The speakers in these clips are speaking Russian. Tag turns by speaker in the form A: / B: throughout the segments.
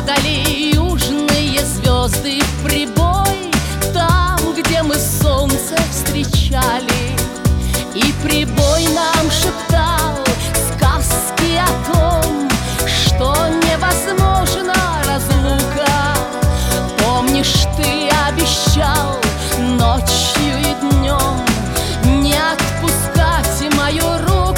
A: Падали южные звезды в прибой, там, где мы солнце встречали. И прибой нам шептал сказки о том, что невозможна разлука. Помнишь, ты обещал ночью и днем не отпускать мою руку.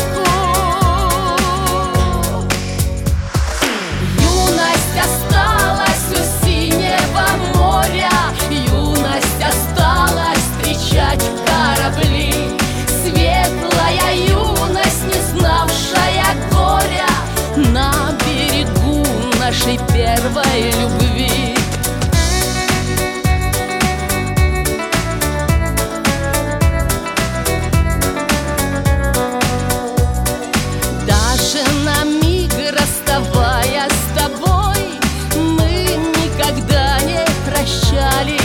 A: Юность осталась у синего моря, юность осталась встречать корабли. Светлая юность, не знавшая горя, на берегу нашей первой любви. Даже на миг расставаясь с тобой, мы никогда не прощались.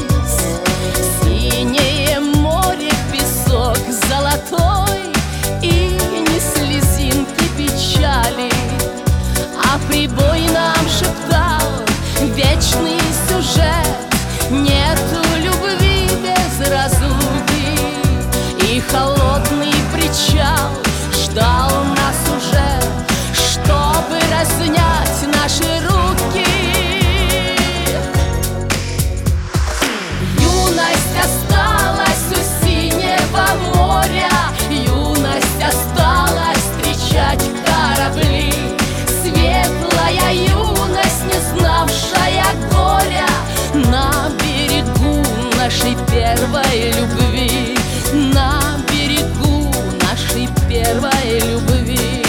A: Синее море, песок золотой и ни слезинки печали. А прибой нам шептал вечный сюжет: нету любви без разлуки. И холодный причал ждал нас уже, чтобы разнять наши руки. Юность осталась у синего моря, юность осталась встречать корабли. Светлая юность, не знавшая горя, на берегу нашей первой любви. На берегу нашей первой любви.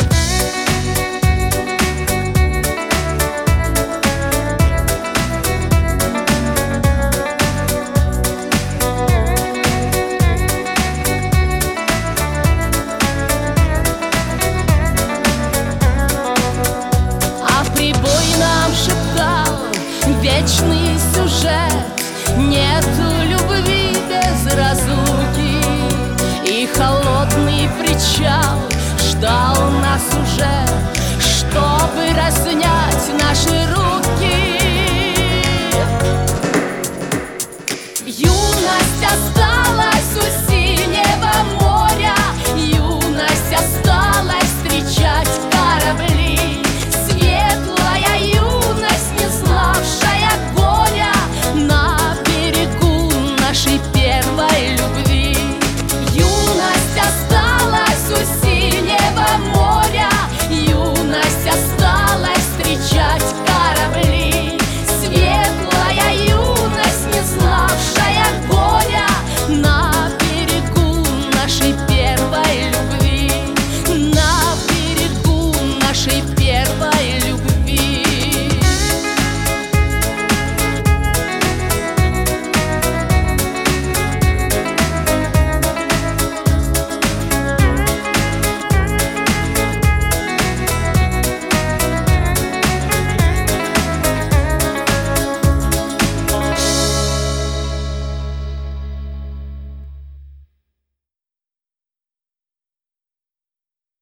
A: А прибой нам шептал вечный сюжет: нету любви без разлуки. И холодный причал ждал нас уже, чтобы разнять наши руки.